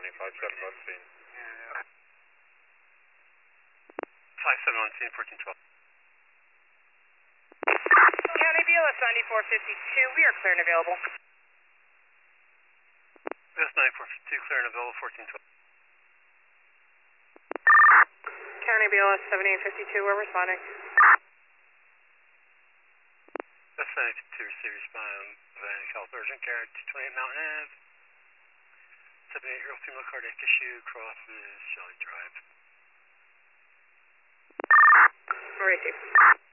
57 on scene. Yeah. 57 on scene, 1412. County BLS 9452, we are clear and available. BLS 9452, clear and available, 1412. County BLS 7852, we're responding. BLS 7852, receive respond, Atlantic Health Urgent Care, 228 Mountain Ave. 78-year-old female cardiac issue, crosses Shelley Drive. Received.